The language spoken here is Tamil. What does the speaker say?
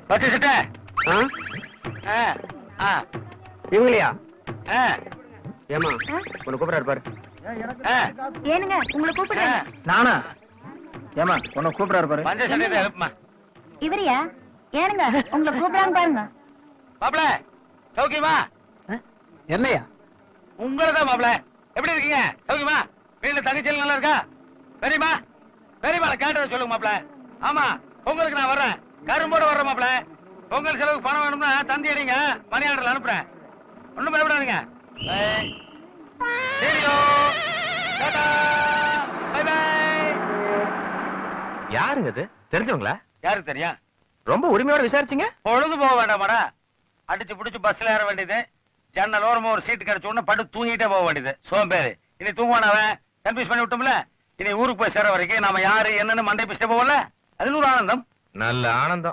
பச்சை சட்டை இவங்களையா? ஆ. ஏமா உன்னை கூப்பிடாரு பாரு. ஆ. ஏனுங்க உங்களை கூப்பிடுறேன். நானா? ஏமா உன்னை கூப்பிடாரு பாரு. பச்சை சட்டை எழுப்புமா. இவரையா? ஏனுங்க உங்களை கூப்பிடாங்க பாருங்க. மாப்பிள சௌக்கியமா? என்னையா? உங்களதான் மாப்பிள. எப்படி இருக்கீங்க? சௌக்கியமா? வீட்டுல தங்கச்சி நல்லா இருக்கா? பெரியமா பெரியமா கேட்டதை சொல்லுங்க மாப்பிள. ஆமா பொங்கலுக்கு நான் வர்றேன். கரும்போட வர்றேன் மாப்பிள. பொங்கல் செலவுக்கு பணம் வேணும்னா தந்தி அடிங்க, மணி ஆர்டர்ல அனுப்புறேன். ஒண்ணும் பயப்படாதீங்க. யாருங்க இது? தெரிஞ்சவங்களா? யாருக்கு தெரியும்? ரொம்ப உரிமையோட விசாரிச்சீங்க. பொழுது போக வேண்டாமாடா. அடிச்சு புடிச்சு பஸ்ல ஏற வேண்டியது. ஜன்னல் ஓரமா ஒரு சீட்டு கிடைச்ச உடனே படுத்து தூங்கிட்டே போக வேண்டியது. சோம்பேறி. இனி தூங்குவான் அவன். கன்ஃபியூஸ் பண்ணி விட்டோம்ல. இனி ஊருக்கு போய் சேர வரைக்கும் நாம யாரு என்னன்னு மண்டை பிடிச்சிட்டு போகல. அது ஒரு ஆனந்தம். நல்ல ஆனந்தம்.